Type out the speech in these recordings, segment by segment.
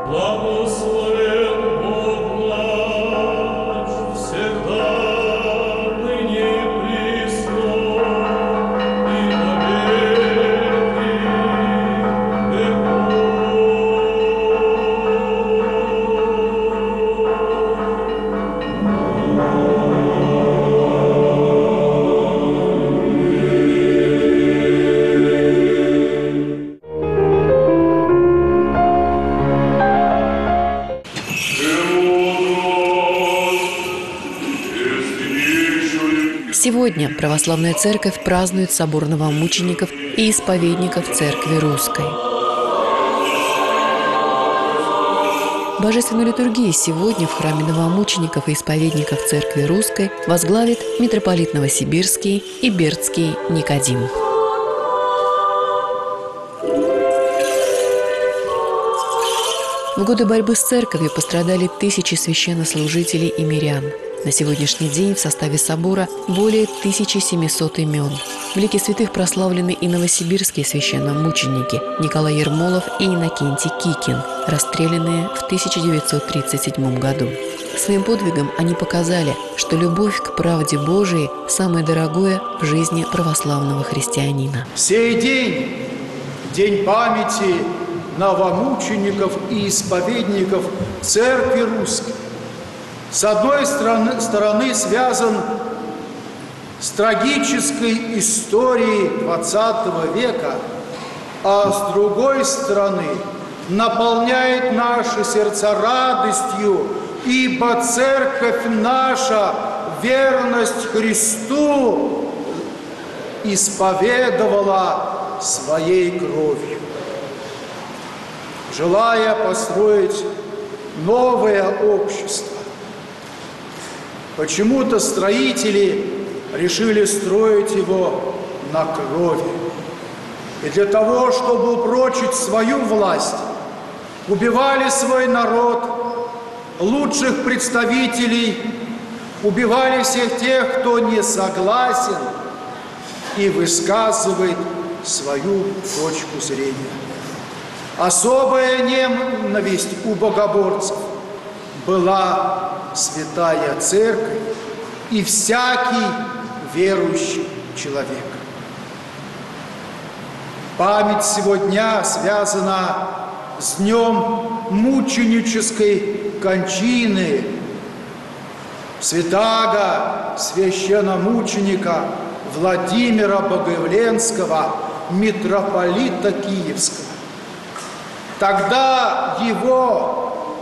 Благословен Бог наш, всегда, ныне и присно, и во веки веков. Сегодня Православная Церковь празднует собор новомучеников и исповедников Церкви Русской. Божественную литургию сегодня в храме новомучеников и исповедников Церкви Русской возглавит митрополит Новосибирский и Бердский Никодим. В годы борьбы с церковью пострадали тысячи священнослужителей и мирян. На сегодняшний день в составе собора более 1700 имен. В лике святых прославлены и новосибирские священномученики Николай Ермолов и Иннокентий Кикин, расстрелянные в 1937 году. Своим подвигом они показали, что любовь к правде Божией – самое дорогое в жизни православного христианина. Сей день – день памяти новомучеников и исповедников Церкви Русской. С одной стороны связан с трагической историей XX века, а с другой стороны наполняет наши сердца радостью, ибо Церковь наша верность Христу исповедовала своей кровью. Желая построить новое общество, почему-то строители решили строить его на крови. И для того, чтобы упрочить свою власть, убивали свой народ, лучших представителей, убивали всех тех, кто не согласен и высказывает свою точку зрения. Особая ненависть у богоборцев была Святая Церковь и всякий верующий человек. Память сегодня связана с днем мученической кончины святаго священномученика Владимира Богоявленского, митрополита Киевского. Тогда его,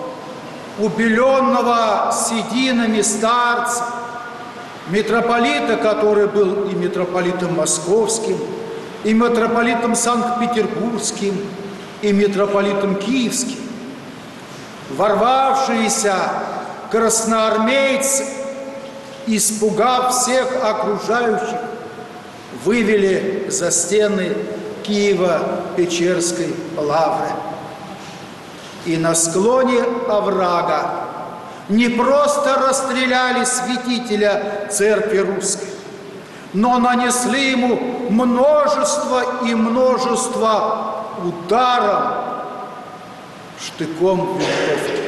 убеленного сединами старца, митрополита, который был и митрополитом Московским, и митрополитом Санкт-Петербургским, и митрополитом Киевским, ворвавшиеся красноармейцы, испугав всех окружающих, вывели за стены Киево-Печерской лавры. И на склоне оврага не просто расстреляли святителя Церкви Русской, но нанесли ему множество и множество ударов штыком винтовки.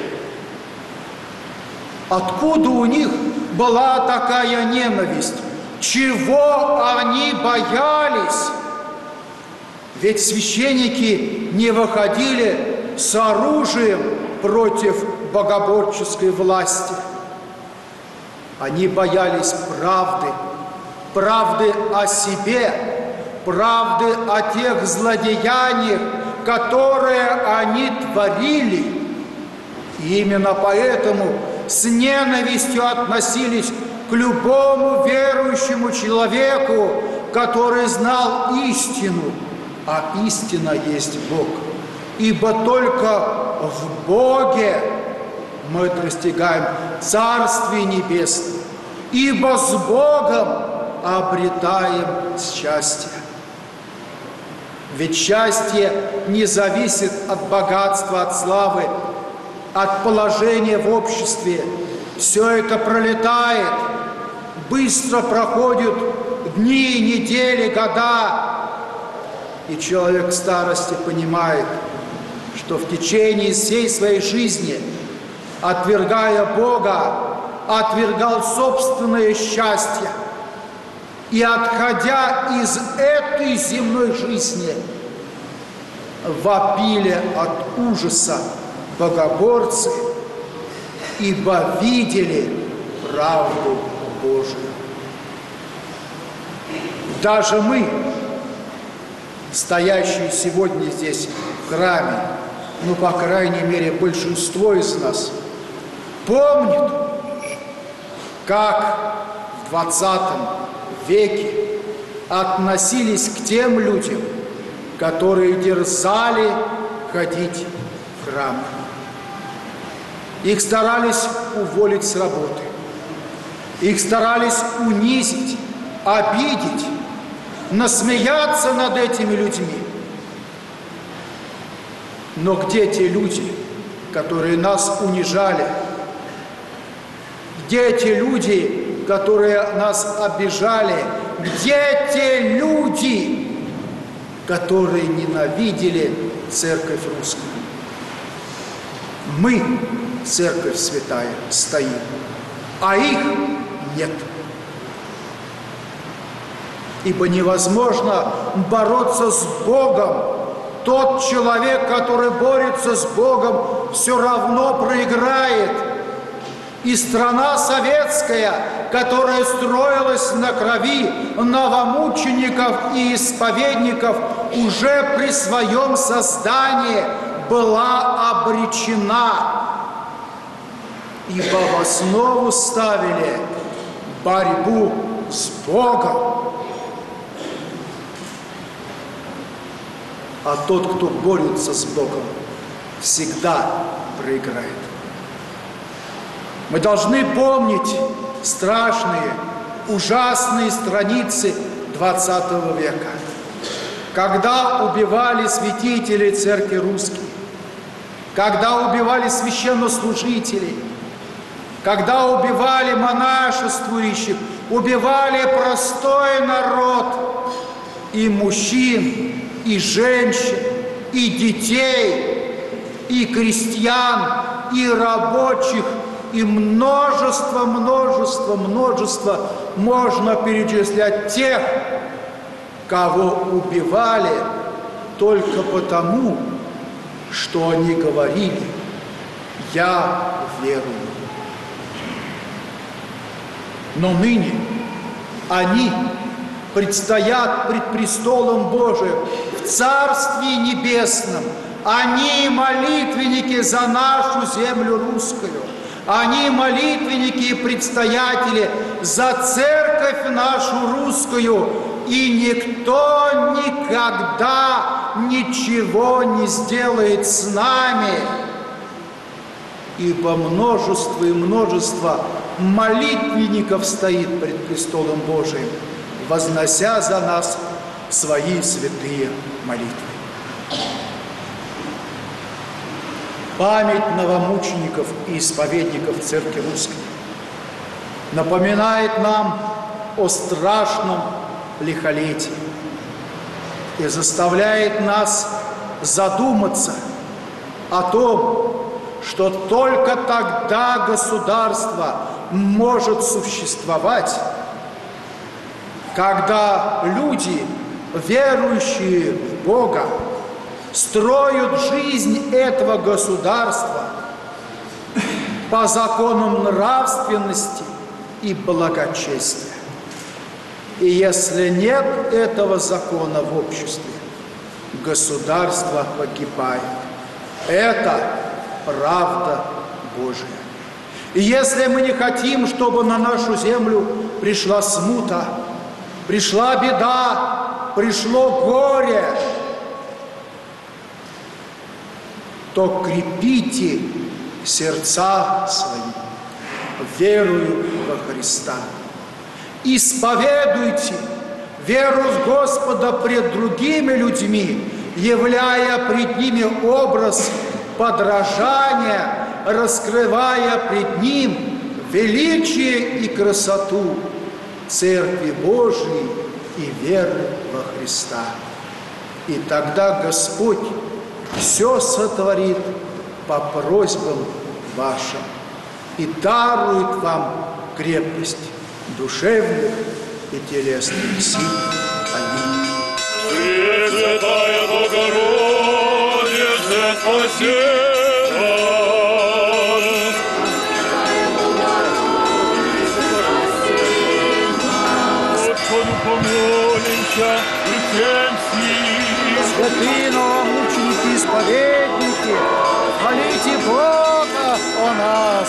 Откуда у них была такая ненависть? Чего они боялись? Ведь священники не выходили с оружием против богоборческой власти. Они боялись правды, правды о себе, правды о тех злодеяниях, которые они творили. И именно поэтому с ненавистью относились к любому верующему человеку, который знал истину, а истина есть Бог. Ибо только в Боге мы достигаем Царствия Небесного, ибо с Богом обретаем счастье. Ведь счастье не зависит от богатства, от славы, от положения в обществе. Все это пролетает, быстро проходят дни, недели, года, и человек в старости понимает, что в течение всей своей жизни, отвергая Бога, отвергал собственное счастье и, отходя из этой земной жизни, вопили от ужаса богоборцы, ибо видели правду Божию. Даже мы, стоящие сегодня здесь в храме, ну, по крайней мере, большинство из нас, помнит, как в 20 веке относились к тем людям, которые дерзали ходить в храм. Их старались уволить с работы, их старались унизить, обидеть, насмеяться над этими людьми. Но где те люди, которые нас унижали? Где те люди, которые нас обижали? Где те люди, которые ненавидели Церковь Русскую? Мы, Церковь Святая, стоим, а их нет. Ибо невозможно бороться с Богом. Тот человек, который борется с Богом, все равно проиграет. И страна советская, которая строилась на крови новомучеников и исповедников, уже при своем создании была обречена. Ибо в основу ставили борьбу с Богом. А тот, кто борется с Богом, всегда проиграет. Мы должны помнить страшные, ужасные страницы 20 века, когда убивали святителей Церкви Русской, когда убивали священнослужителей, когда убивали монашествующих, убивали простой народ, и мужчин, и женщин, и детей, и крестьян, и рабочих, и множество можно перечислять тех, кого убивали только потому, что они говорили: «Я верую». Но ныне они предстоят пред престолом Божиим в Царстве Небесном. Они молитвенники за нашу землю русскую. Они молитвенники и предстоятели за церковь нашу русскую. И никто никогда ничего не сделает с нами. Ибо множество и множество молитвенников стоит пред престолом Божиим, вознося за нас свои святые молитвы. Память новомучеников и исповедников Церкви Русской напоминает нам о страшном лихолетии и заставляет нас задуматься о том, что только тогда государство может существовать, когда люди, верующие в Бога, строят жизнь этого государства по законам нравственности и благочестия. И если нет этого закона в обществе, государство погибает. Это правда Божия. И если мы не хотим, чтобы на нашу землю пришла смута, пришла беда, пришло горе, то крепите сердца свои верою во Христа. Исповедуйте веру в Господа пред другими людьми, являя пред ними образ подражания, раскрывая пред Ним величие и красоту Церкви Божией и веры во Христа. И тогда Господь все сотворит по просьбам вашим и дарует вам крепость душевных и телесных сил. Аминь. Пресвятая Богородице, спаси нас. Господу помолимся и тем сил. Святые новомученики, исповедники, молите Бога о нас.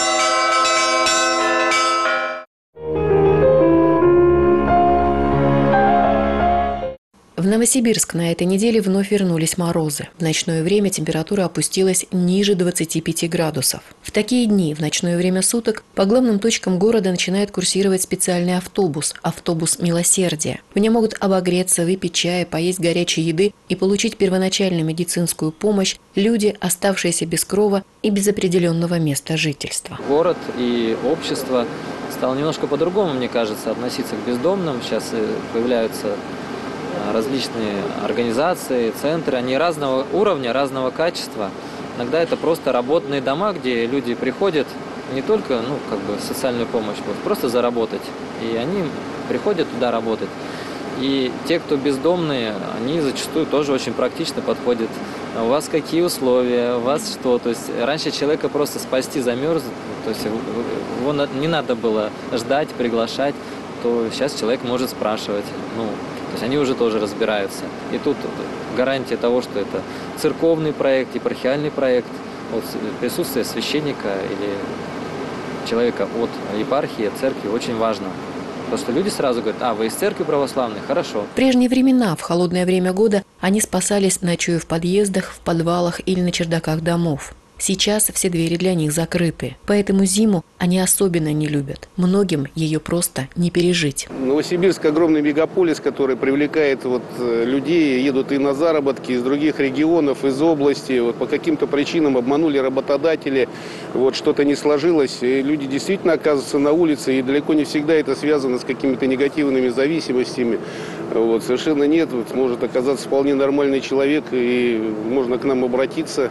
В Новосибирск на этой неделе вновь вернулись морозы. В ночное время температура опустилась ниже 25 градусов. В такие дни, в ночное время суток, по главным точкам города начинает курсировать специальный автобус – автобус милосердия. В нем могут обогреться, выпить чая, поесть горячей еды и получить первоначальную медицинскую помощь люди, оставшиеся без крова и без определенного места жительства. Город и общество стало немножко по-другому, мне кажется, относиться к бездомным. Сейчас появляются различные организации, центры, они разного уровня, разного качества. Иногда это просто работные дома, где люди приходят не только социальную помощь, просто заработать. И они приходят туда работать. И те, кто бездомные, они зачастую тоже очень практично подходят. У вас какие условия, у вас что? То есть раньше человека просто спасти замерз, то есть его не надо было ждать, приглашать, то сейчас человек может спрашивать. То есть они уже тоже разбираются. И тут гарантия того, что это церковный проект, епархиальный проект, присутствие священника или человека от епархии, от церкви очень важно. Потому что люди сразу говорят: вы из церкви православной, хорошо. В прежние времена, в холодное время года, они спасались, ночуя в подъездах, в подвалах или на чердаках домов. Сейчас все двери для них закрыты, поэтому зиму они особенно не любят. Многим ее просто не пережить. Новосибирск – огромный мегаполис, который привлекает людей, едут и на заработки из других регионов, из области. По каким-то причинам обманули работодатели, что-то не сложилось. И люди действительно оказываются на улице, и далеко не всегда это связано с какими-то негативными зависимостями. Совершенно нет. Может оказаться вполне нормальный человек, и можно к нам обратиться.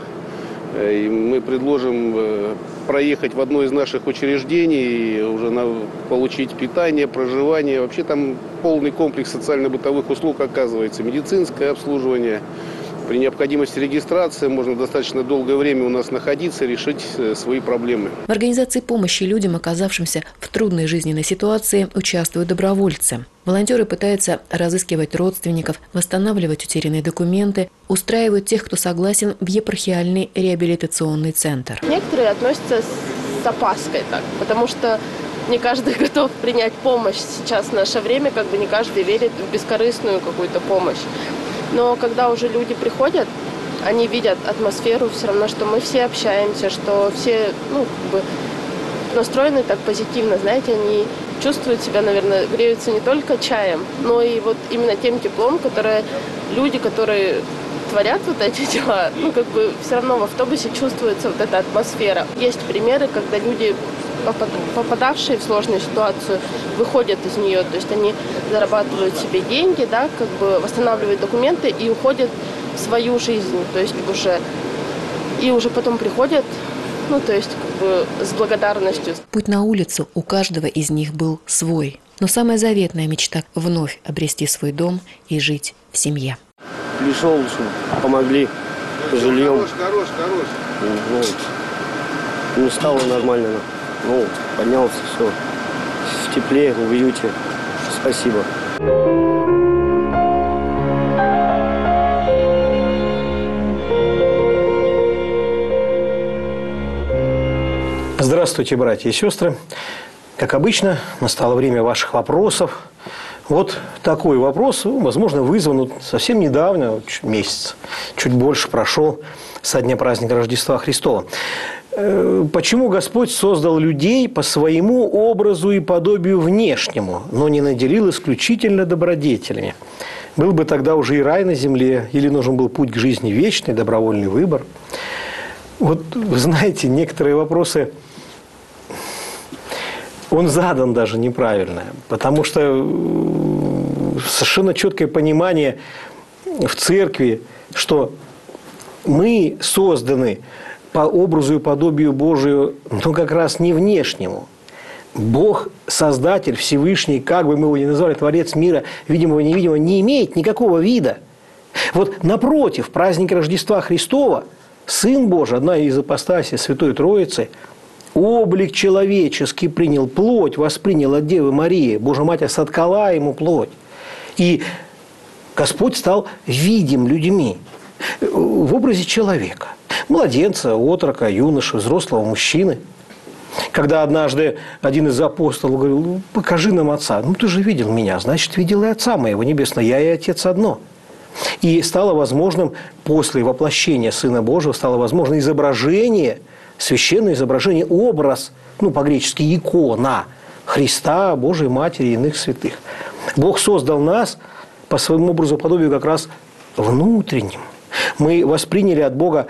И мы предложим проехать в одно из наших учреждений и уже получить питание, проживание. Вообще там полный комплекс социально-бытовых услуг оказывается. Медицинское обслуживание. При необходимости регистрации можно достаточно долгое время у нас находиться, решить свои проблемы. В организации помощи людям, оказавшимся в трудной жизненной ситуации, участвуют добровольцы. Волонтеры пытаются разыскивать родственников, восстанавливать утерянные документы, устраивают тех, кто согласен, в епархиальный реабилитационный центр. Некоторые относятся с опаской, потому что не каждый готов принять помощь сейчас в наше время, не каждый верит в бескорыстную какую-то помощь. Но когда уже люди приходят, они видят атмосферу, все равно, что мы все общаемся, что все настроены так позитивно, они чувствуют себя, наверное, греются не только чаем, но и именно тем теплом, которые люди, которые творят эти дела, все равно в автобусе чувствуется эта атмосфера. Есть примеры, когда люди, попадавшие в сложную ситуацию, выходят из нее, то есть они зарабатывают себе деньги, восстанавливают документы и уходят в свою жизнь, то есть уже потом приходят, с благодарностью. Путь на улицу у каждого из них был свой, но самая заветная мечта – вновь обрести свой дом и жить в семье. Пришел, помогли, жильем. Хорош. Не стало нормально. Поднялся, все. В тепле, в уюте. Спасибо. Здравствуйте, братья и сестры. Как обычно, настало время ваших вопросов. Такой вопрос, возможно, вызван совсем недавно, месяц, чуть больше прошел со дня праздника Рождества Христова. Почему Господь создал людей по своему образу и подобию внешнему, но не наделил исключительно добродетелями? Был бы тогда уже и рай на земле, или нужен был путь к жизни вечной, добровольный выбор? Вы знаете, некоторые вопросы, он задан даже неправильно, потому что совершенно четкое понимание в церкви, что Мы созданы по образу и подобию Божию, но как раз не внешнему. Бог, Создатель, Всевышний, как бы мы его ни назвали, Творец мира, видимого и невидимого, не имеет никакого вида. Вот напротив, праздник Рождества Христова, Сын Божий, одна из ипостасей Святой Троицы, облик человеческий принял, плоть воспринял от Девы Марии, Божья Матерь соткала ему плоть. И Господь стал видим людьми в образе человека, младенца, отрока, юноши, взрослого мужчины. Когда однажды один из апостолов говорил: «Ну, покажи нам Отца». «Ну, ты же видел меня, значит, видел и Отца моего Небесного, я и Отец одно». И стало возможным, после воплощения Сына Божьего, стало возможно изображение, священное изображение, образ, ну, по-гречески икона Христа, Божией Матери и иных святых. Бог создал нас по своему образу подобию как раз внутренним. Мы восприняли от Бога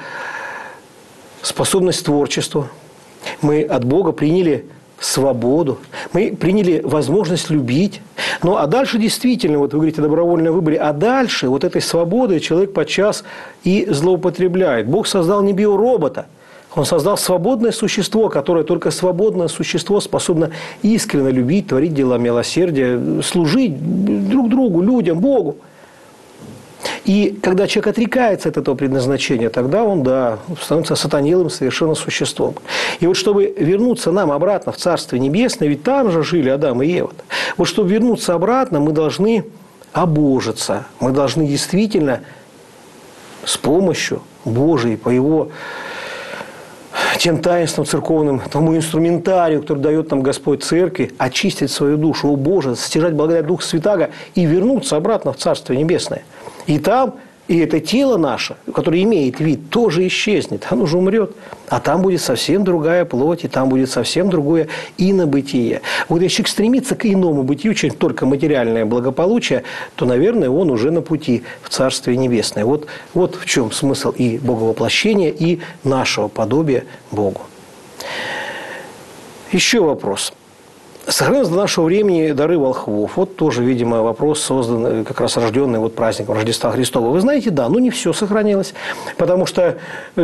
способность творчества, мы от Бога приняли свободу, мы приняли возможность любить. Ну, а дальше действительно, вот вы говорите о добровольном выборе, а дальше вот этой свободой человек подчас и злоупотребляет. Бог создал не биоробота, Он создал свободное существо, которое только свободное существо способно искренне любить, творить дела милосердия, служить друг другу, людям, Богу. И когда человек отрекается от этого предназначения, тогда он, да, становится сатанелым совершенно существом. И вот чтобы вернуться нам обратно в Царствие Небесное, ведь там же жили Адам и Ева, вот чтобы вернуться обратно, мы должны обожиться, мы должны действительно с помощью Божией, по Его тем таинствам церковным, тому инструментарию, который дает нам Господь Церкви, очистить свою душу, о Боже, стяжать благодать Духа Святаго и вернуться обратно в Царствие Небесное. И там, и это тело наше, которое имеет вид, тоже исчезнет, оно же умрет. А там будет совсем другая плоть, и там будет совсем другое инобытие. Вот если человек стремится к иному бытию, чем только материальное благополучие, то, наверное, он уже на пути в Царствие Небесное. Вот в чем смысл и боговоплощения, и нашего подобия Богу. Еще вопрос. Сохранились до нашего времени дары волхвов. Вот тоже, видимо, вопрос создан, как раз рожденный вот праздником Рождества Христова. Вы знаете, да, но не все сохранилось, потому что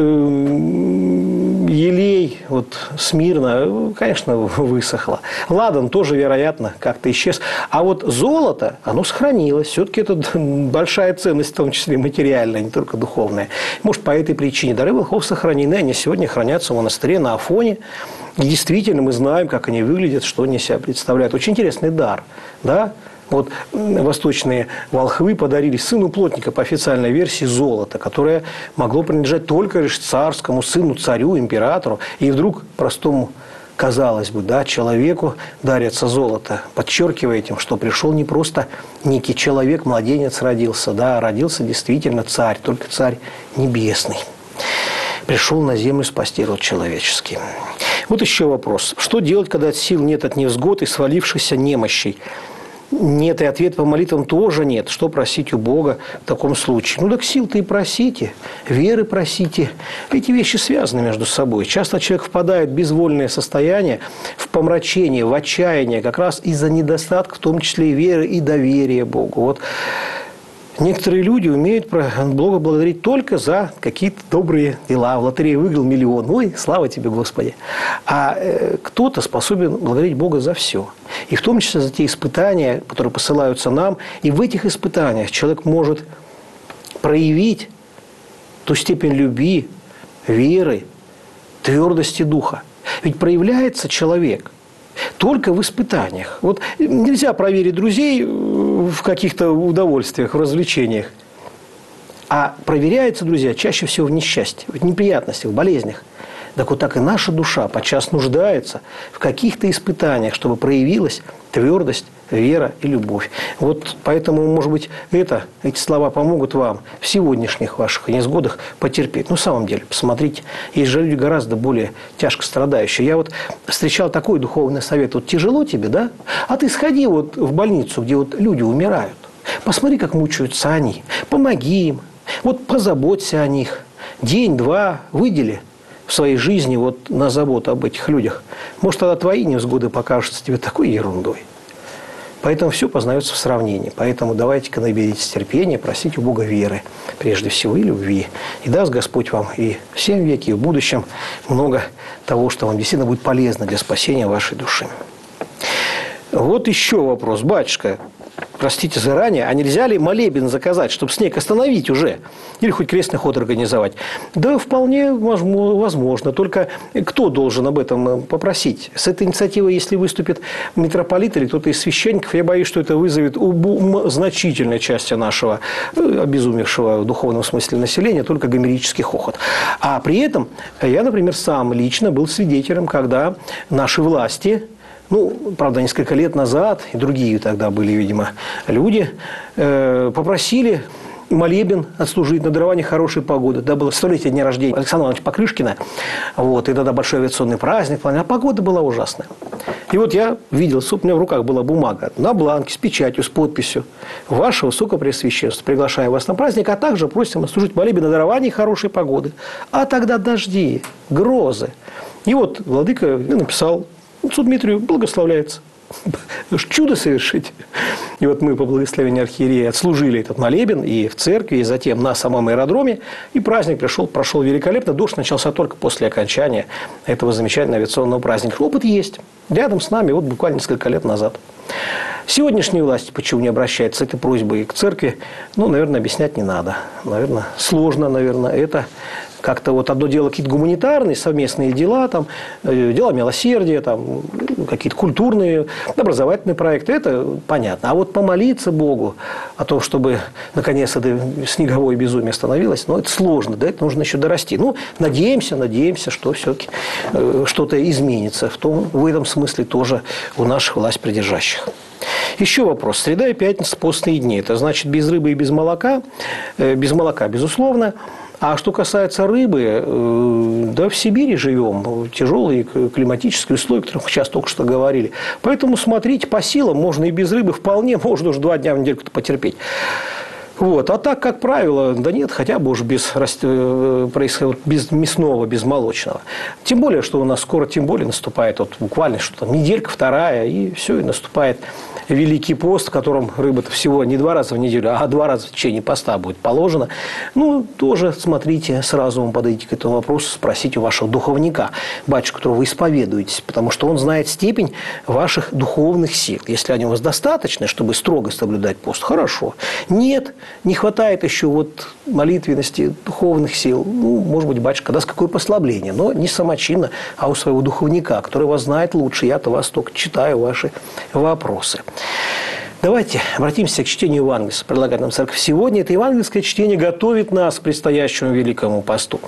елей, вот Смирна, конечно, высохло. Ладан тоже, вероятно, как-то исчез. А вот золото, оно сохранилось. Все-таки это большая ценность, в том числе материальная, не только духовная. Может, по этой причине дары волхвов сохранены. Они сегодня хранятся в монастыре на Афоне. И действительно, мы знаем, как они выглядят, что они себя представляют. Очень интересный дар. Да? Вот восточные волхвы подарили сыну плотника, по официальной версии, золото, которое могло принадлежать только лишь царскому сыну, царю, императору. И вдруг простому, казалось бы, да, человеку дарится золото, подчеркивая этим, что пришел не просто некий человек, младенец родился, да, а родился действительно царь, только царь небесный. Пришел на землю спасти род человеческий. Вот еще вопрос. Что делать, когда сил нет от невзгод и свалившихся немощей? Нет, и ответ по молитвам тоже нет. Что просить у Бога в таком случае? Ну, так сил-то и просите, веры просите. Эти вещи связаны между собой. Часто человек впадает в безвольное состояние, в помрачение, в отчаяние, как раз из-за недостатка, в том числе и веры, и доверия Богу. Вот. Некоторые люди умеют Бога благодарить только за какие-то добрые дела. В лотерее выиграл 1 000 000. Ой, слава тебе, Господи. А кто-то способен благодарить Бога за все. И в том числе за те испытания, которые посылаются нам. И в этих испытаниях человек может проявить ту степень любви, веры, твердости духа. Ведь проявляется человек только в испытаниях. Вот нельзя проверить друзей в каких-то удовольствиях, в развлечениях. А проверяются, друзья, чаще всего в несчастье, в неприятностях, в болезнях. Так вот так и наша душа подчас нуждается в каких-то испытаниях, чтобы проявилась твердость, вера и любовь. Вот поэтому, может быть, эти слова помогут вам в сегодняшних ваших невзгодах потерпеть. Ну, в самом деле, посмотрите, есть же люди гораздо более тяжко страдающие. Я вот встречал такой духовный совет. Вот тяжело тебе, да? А ты сходи вот в больницу, где вот люди умирают. Посмотри, как мучаются они. Помоги им. Вот позаботься о них. День-два выдели в своей жизни вот на заботу об этих людях. Может, тогда твои невзгоды покажутся тебе такой ерундой. Поэтому все познается в сравнении. Поэтому давайте-ка наберитесь терпения, просите у Бога веры, прежде всего, и любви. И даст Господь вам и в сем веке, и в будущем много того, что вам действительно будет полезно для спасения вашей души. Вот еще вопрос. Батюшка, простите заранее, а нельзя ли молебен заказать, чтобы снег остановить уже? Или хоть крестный ход организовать? Да, вполне возможно. Только кто должен об этом попросить? С этой инициативой, если выступит митрополит или кто-то из священников, я боюсь, что это вызовет у значительной части нашего обезумевшего в духовном смысле населения только гомерический хохот. А при этом я, например, сам лично был свидетелем, когда наши власти... правда, несколько лет назад, и другие тогда были, видимо, люди, попросили молебен отслужить на дарование хорошей погоды. Да, было столетие дня рождения Александра Ивановича Покрышкина, и тогда большой авиационный праздник, а погода была ужасная. И вот я видел, у меня в руках была бумага на бланке с печатью, с подписью: «Ваше Высокопреосвященство, приглашаю вас на праздник, а также просим отслужить молебен на дарование хорошей погоды». А тогда дожди, грозы. И вот владыка написал: «Отцу Дмитрию благословляется чудо совершить». И вот мы по благословению архиерея отслужили этот молебен и в церкви, и затем на самом аэродроме. И праздник прошел великолепно. Дождь начался только после окончания этого замечательного авиационного праздника. Опыт есть. Рядом с нами, буквально несколько лет назад. Сегодняшние власти почему не обращаются с этой просьбой к церкви? Наверное, объяснять не надо. Наверное, сложно, это... Как-то одно дело какие-то гуманитарные совместные дела, дела милосердия, какие-то культурные, образовательные проекты, это понятно. А помолиться Богу о том, чтобы наконец это снеговое безумие остановилось, это сложно, до этого нужно еще дорасти. Надеемся, что все-таки что-то изменится. В этом смысле тоже у наших власть придержащих. Еще вопрос. Среда и пятница – постные дни. Это значит без рыбы и без молока. Без молока, безусловно. А что касается рыбы, в Сибири живем, тяжелые климатические условия, о которых мы сейчас только что говорили. Поэтому смотрите, по силам можно и без рыбы вполне, можно уже 2 дня в недельку потерпеть. А так, как правило, да нет, хотя бы уж без мясного, без молочного. Тем более, что у нас скоро наступает буквально неделька, вторая, и все, и наступает Великий пост, в котором рыба-то всего не 2 раза в неделю, а 2 раза в течение поста будет положено. Тоже смотрите, с разумом подойдите к этому вопросу, спросите у вашего духовника, батюшку, которого вы исповедуетесь, потому что он знает степень ваших духовных сил. Если они у вас достаточны, чтобы строго соблюдать пост, хорошо. Нет, не хватает еще молитвенности, духовных сил. Может быть, батюшка даст какое послабление, но не самочинно, а у своего духовника, который вас знает лучше. Я-то вас только читаю ваши вопросы. Давайте обратимся к чтению Евангелия, предлагает нам церковь сегодня. Это евангельское чтение готовит нас к предстоящему Великому посту.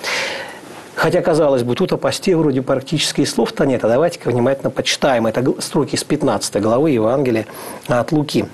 Хотя, казалось бы, тут о посте вроде практически и слов-то нет. А давайте-ка внимательно почитаем. Это строки из 15 главы Евангелия от Луки.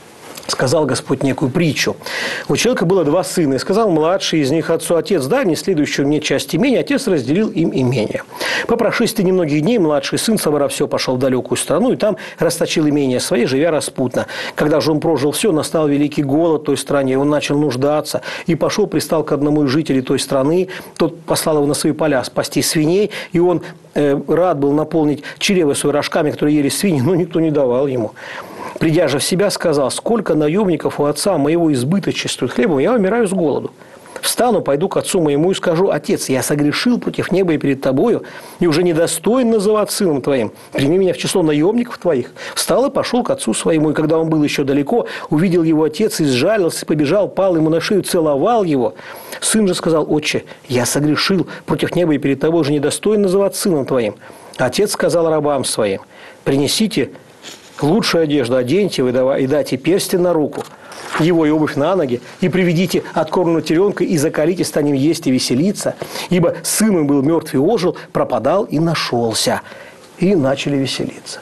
Сказал Господь некую притчу. У человека было 2 сына, и сказал младший из них отцу: «Отец, дай мне следующую мне часть имения». Отец разделил им имение. По прошествии немногих дней младший сын, собрав все, пошел в далекую страну, и там расточил имение свое, живя распутно. Когда же он прожил все, настал великий голод в той стране, и он начал нуждаться, и пошел, пристал к одному из жителей той страны. Тот послал его на свои поля спасти свиней, и он рад был наполнить чрево свои рожками, которые ели свиньи, но никто не давал ему. Придя же в себя, сказал: «Сколько наемников у отца моего избыточествует хлебом, я умираю с голоду. Встану, пойду к отцу моему и скажу: Отец, я согрешил против неба и перед тобою, и уже недостоин называть сыном твоим. Прими меня в число наемников твоих». Встал и пошел к отцу своему, и когда он был еще далеко, увидел его отец, и сжалился, побежал, пал ему на шею, целовал его. Сын же сказал: «Отче, я согрешил против неба и перед тобой, уже недостоин называть сыном твоим». Отец сказал рабам своим: «Принесите лучшую одежду, оденьте его и дайте перстень на руку, его и обувь на ноги, и приведите откормленного теленка, и закалите, станем есть и веселиться. Ибо сын он был мертв и ожил, пропадал и нашелся». И начали веселиться.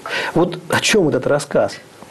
О чем этот рассказ?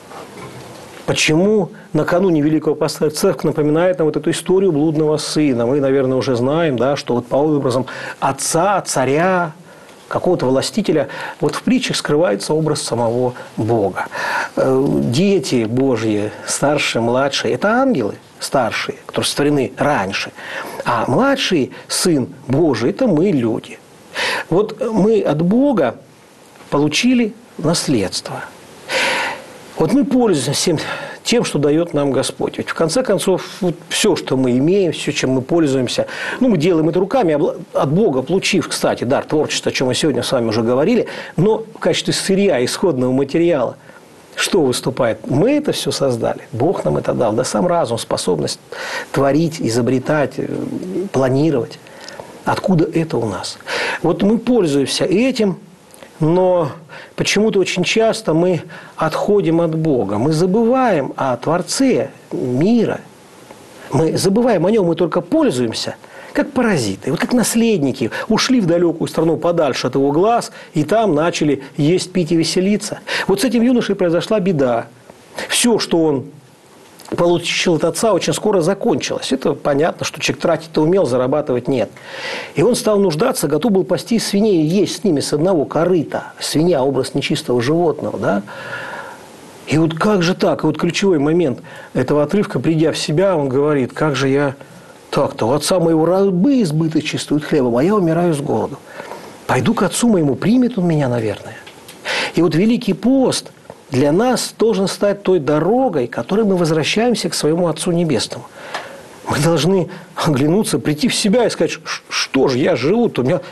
Почему накануне Великого Поста церковь напоминает нам эту историю блудного сына? Мы, наверное, уже знаем, что по образам отца, царя, какого-то властителя, в притчах скрывается образ самого Бога. Дети Божьи, старшие, младшие – это ангелы старшие, которые сотворены раньше. А младший сын Божий – это мы, люди. Мы от Бога получили наследство. Вот мы пользуемся всем тем, что дает нам Господь. Ведь в конце концов, вот все, что мы имеем, все, чем мы пользуемся, ну, мы делаем это руками, от Бога получив, кстати, дар творчества, о чем мы сегодня с вами уже говорили, но в качестве сырья, исходного материала, что выступает? Мы это все создали, Бог нам это дал, да сам разум, способность творить, изобретать, планировать. Откуда это у нас? Вот мы пользуемся этим, но почему-то очень часто мы отходим от Бога. Мы забываем о Творце мира. Мы забываем о нем, мы только пользуемся, как паразиты, вот как наследники. Ушли в далекую страну подальше от его глаз, и там начали есть, пить и веселиться. Вот с этим юношей произошла беда. Все, что он получил от отца, очень скоро закончилось. Это понятно, что человек тратить-то умел, зарабатывать нет. И он стал нуждаться, готов был пасти свиней и есть с ними с одного корыта. Свинья – образ нечистого животного, да? И вот как же так? И вот ключевой момент этого отрывка, придя в себя, он говорит, как же я так-то? У отца моего рабы избыточествуют хлебом, а я умираю с голоду. Пойду к отцу моему, примет он меня, наверное. И вот Великий пост для нас должен стать той дорогой, которой мы возвращаемся к своему Отцу Небесному. Мы должны оглянуться, прийти в себя и сказать, что же я живу, у меня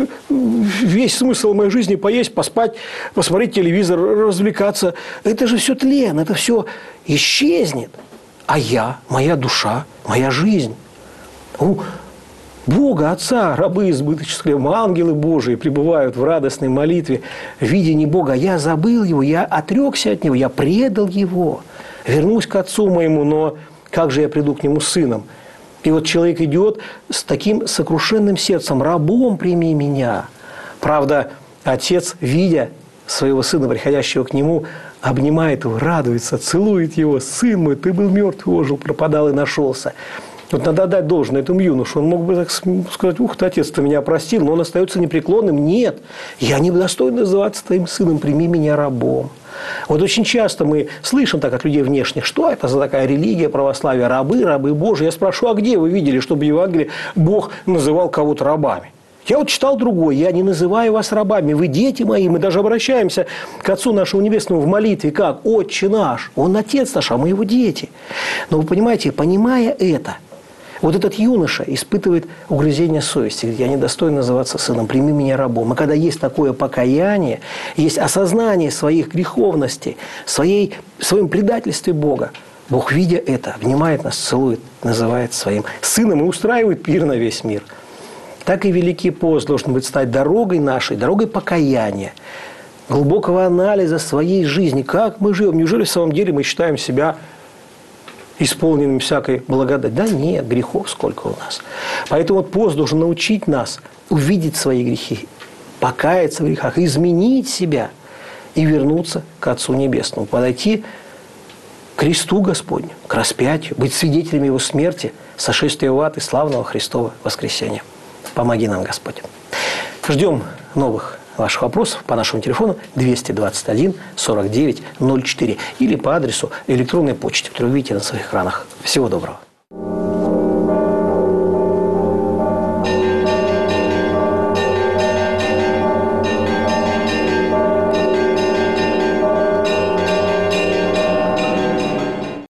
весь смысл моей жизни поесть, поспать, посмотреть телевизор, развлекаться. Это же все тлен, это все исчезнет. А я, моя душа, моя жизнь. У Бога, Отца, рабы избыточные, ангелы Божии пребывают в радостной молитве в видении Бога. Я забыл Его, я отрекся от Него, я предал Его. Вернусь к Отцу моему, но как же я приду к Нему сыном? И вот человек идет с таким сокрушенным сердцем: рабом прими меня. Правда, отец, видя своего сына, приходящего к нему, обнимает его, радуется, целует его. Сын мой, ты был мертв, ожил, пропадал и нашелся. Вот надо дать должное этому юношу. Он мог бы так сказать: ух ты, отец, ты меня простил, но он остается непреклонным. Нет, я не достоин называться твоим сыном, прими меня рабом. Вот очень часто мы слышим так от людей внешних, что это за такая религия, православие, рабы Божии. Я спрошу, а где вы видели, чтобы в Евангелии Бог называл кого-то рабами? Я вот читал другое: я не называю вас рабами, вы дети мои. Мы даже обращаемся к Отцу нашему Небесному в молитве, как: Отче наш, Он Отец наш, а мы Его дети. Но вы понимаете, понимая это, вот этот юноша испытывает угрызение совести, говорит: я не достоин называться сыном, прими меня рабом. И когда есть такое покаяние, есть осознание своих греховностей, своем предательстве Бога, Бог, видя это, обнимает нас, целует, называет своим сыном и устраивает пир на весь мир. Так и Великий пост должен быть стать дорогой нашей, дорогой покаяния, глубокого анализа своей жизни. Как мы живем? Неужели в самом деле мы считаем себя исполненным всякой благодати? Да нет, грехов сколько у нас. Поэтому вот пост должен научить нас увидеть свои грехи, покаяться в грехах, изменить себя и вернуться к Отцу Небесному, подойти к кресту Господню, к распятию, быть свидетелями Его смерти, сошествия в ад и славного Христова воскресения. Помоги нам, Господь. Ждем новых ваших вопросов по нашему телефону 221 49 04 или по адресу электронной почты, которую вы видите на своих экранах. Всего доброго.